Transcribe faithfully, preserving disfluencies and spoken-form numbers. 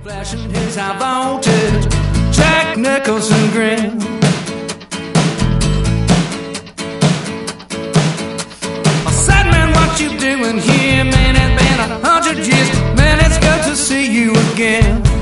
Flashing his high voltage, Jack Nicholson grin. I said, man, what you doing here? Man, it's been a hundred years. Man, it's good to see you again.